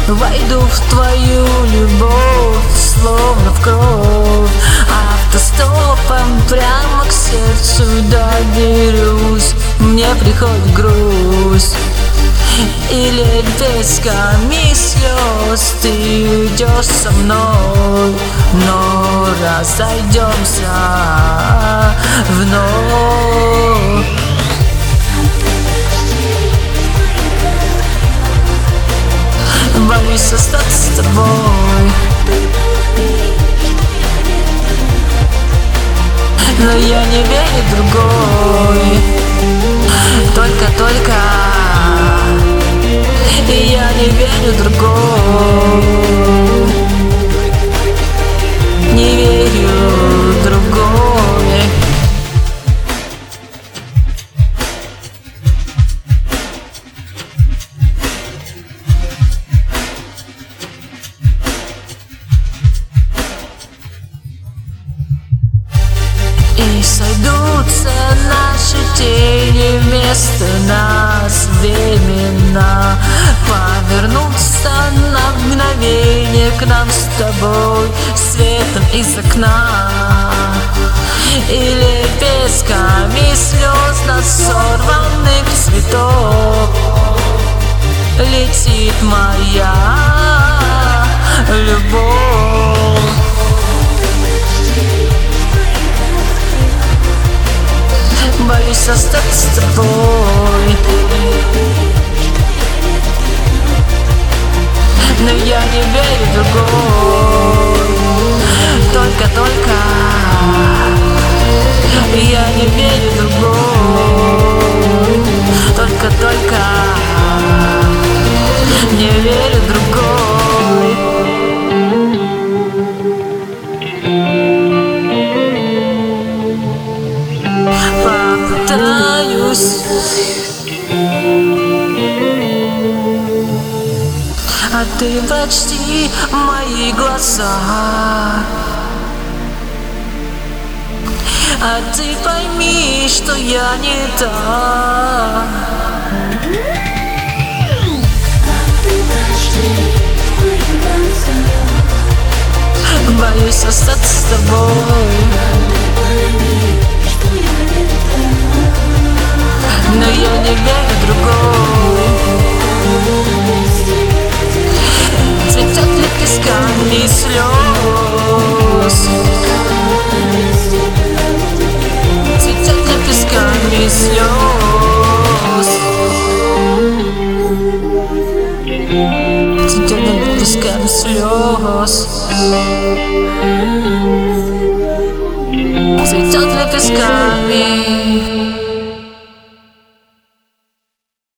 Войду в твою любовь, словно в кровь. Автостопом прямо к сердцу доберусь. Мне приходит грусть, или песками слез ты уйдешь со мной, но разойдемся вновь. Боюсь остаться с тобой, но я не верю в другой. Только и я не верю в другой. Не верю в другой. И сойдутся наши тени, вместо нас времена повернутся на мгновение к нам с тобой светом из окна. Или песками слез на сорванных цветов летит моя любовь. Боюсь остаться с тобой, но я не верю в другой. Только я не верю в другой. Только не верю в другой. Попытаюсь, а ты почти мои глаза. А ты пойми, что я не та. Боюсь остаться с тобой, но я не верю в другой. Цветет лепестками слез, цветет лепестками слез, цветет лепестками слез, цветет лепестками.